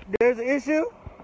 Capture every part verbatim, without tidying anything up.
there's an issue?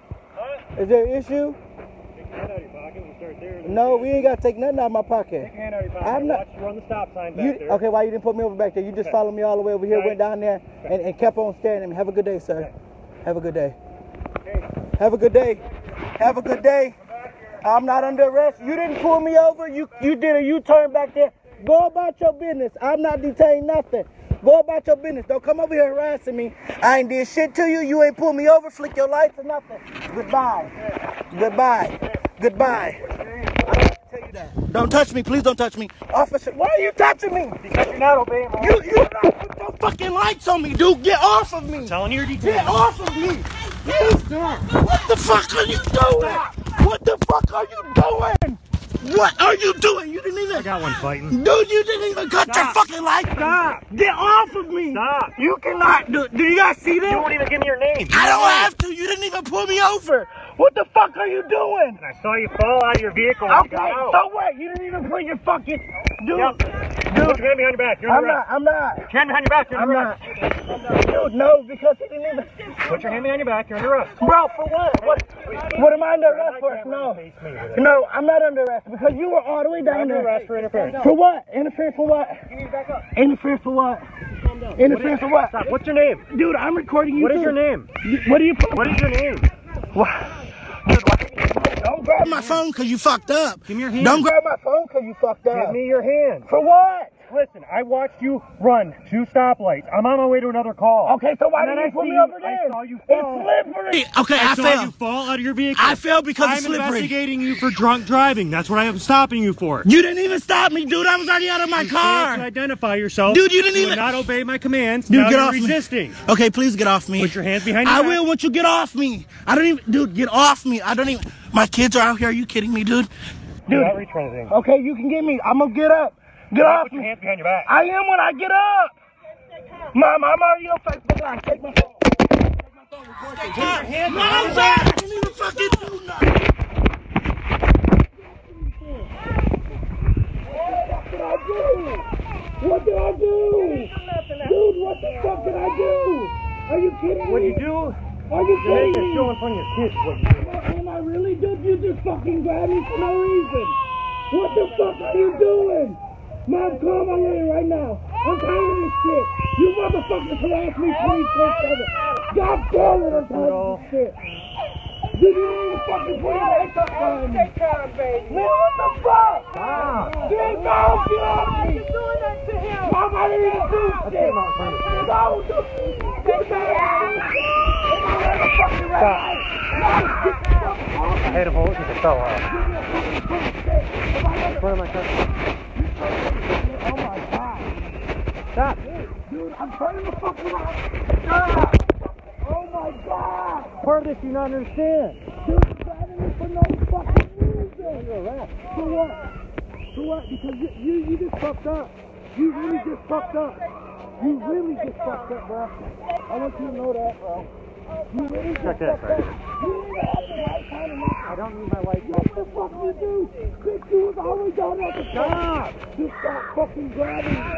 Huh? Is there an issue? Take your hand out of your pocket and start there. No, we ain't got to take nothing out of my pocket. Take your hand out of your pocket. I'm not. Watch you run the stop sign back You, there. okay, why you didn't put me over back there? You just Okay. followed me all the way over here, Okay. went down there, Okay. and, and kept on staring at me. Have a good day, sir. Okay. Have a good day. Okay. Have a good day. Have a good day. I'm not under arrest. You didn't pull me over. You you did a U-turn back there. Go about your business. I'm not detained nothing. Go about your business. Don't come over here harassing me. I ain't did shit to you. You ain't pulled me over, flick your lights or nothing. Goodbye. Goodbye. Goodbye. Tell you that. Don't touch me. Please don't touch me. Officer, why are you touching me? Because you're not obeying my You, you not put your fucking lights on me, dude. Get off of me. I'm telling you, you're detained. Get off of me. You, what the fuck are you doing? What the fuck are you doing? What are you doing? You didn't even. I got one fighting. Dude, you didn't even cut Stop. your fucking lights. Stop. Get off of me. Stop. You cannot do. Do you guys see that? You won't even give me your name. I don't have to. You didn't even pull me over. What the fuck are you doing? I saw you fall out of your vehicle when you Okay, got out. so what? You didn't even put your fucking. Dude, Yep. dude. Put your hand behind your back. You're I'm under not. arrest. I'm not. Put your hand behind your back. You're I'm under not. arrest. Dude, no, because he didn't even. Put your hand behind your back. You're under arrest. Bro, for what? What? What am I under arrest for? No. Face me with it. No, I'm not under arrest because you were all the way You're down under there. arrest for interference. For what? Interference for what? You need to back up. Interference for what? Calm down. Interference for what? Stop. What's your name? Dude, I'm recording you. What is too. your name? What are you? What is your name? What? Dude, why- Don't grab my phone because you fucked up. Give me your hand. Don't grab my phone because you fucked up. Give me your hand. For what? Listen, I watched you run two stoplights. I'm on my way to another call. Okay, so why And didn't then you I put see me you- over there? I saw you fall. It's slippery. Okay, I, I saw fell. you fall out of your vehicle. I fell because I'm it's slippery. investigating you for drunk driving. That's what I am stopping you for. You didn't even stop me, dude. I was already out of my You car. failed to identify yourself. Dude, you didn't You even- would not obey my commands. Dude, now get you're off me. resisting. Okay, please get off me. Put your hands behind your I back. will once you get off me. I don't even, dude, get off me. I don't even, my kids are out here. Are you kidding me, dude? Do Dude. not reach for anything. Okay, you can get me. I'm gonna get up. Get off Put your me. hands behind your back. I am when I get up. Mom, I'm already on Facebook Live. Take my phone. Put your hands No, behind I'm your sorry. back. I didn't even fucking do nothing. What did I do? What did I do? Dude, what the fuck did I do? Are you kidding me? What you do? Are you You're making kidding a show me? in front of your kids. What you do? Am I really? Dude, you just fucking grabbed me for no reason. What the fuck are you doing? Mom, call my lawyer right now. I'm tired of this shit. You motherfuckers harass me twenty-four seven. God damn it, I'm tired of this shit. You didn't even fucking put your lights up on me. Take time, baby. Man, what the fuck? Stop. Dude, no, get off me. You're doing that to him. Mom, I didn't even do Let's shit. get him out in front of you. No, dude. Get that out. Am I wearing a fucking red Stop. light? No, get the fuck off I hit him over because it fell off. me. In front of my car. Oh my god. Stop. Dude, I'm turning the fuck around. Stop. Oh my god. Part of this you not understand. Dude, you're driving me for no fucking reason. For what? For what? Because you, you, you just fucked up. You really just fucked up. You really just fucked up, bro. I want you to know that, bro. You really just Check that, fucked right? up. You didn't even have the right kind of light. I don't need my light. What the fuck you do? Chris, you was always down at the Stop. Just stop fucking grabbing me.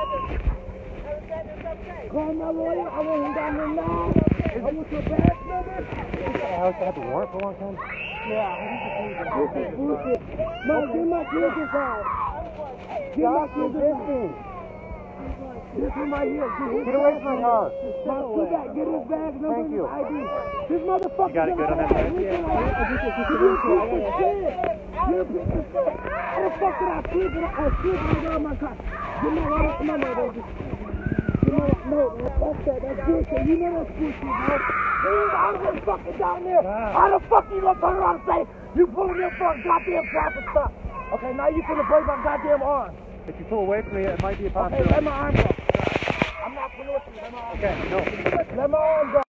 Call my lawyer. I want him down here now. I want your badge number. I was had the warrant for a long time. Yeah. This is bullshit. Mom, get my kids inside. Get my kids inside. This one right here. Get away from my car. Mom, get back. Get his badge number Thank and you. his I D. This motherfucker. You got it good on that badge? You're a piece of shit. You're a piece of shit. How the fuck did I flip it? I flipped it out of my car. Get my wallet. Come on, baby. You know, no, that's that, that's bullshit. You know that's bullshit, bro. Dude, I was fucking down there. Wow. How the fuck you gonna turn around and say, you pulling your fucking goddamn traffic stop? Okay, now you finna break my goddamn arm. If you pull away from me, it might be a Okay, possibility. let my arm go. I'm not pulling with you. Let my arm go. Okay, no. Let my arm go.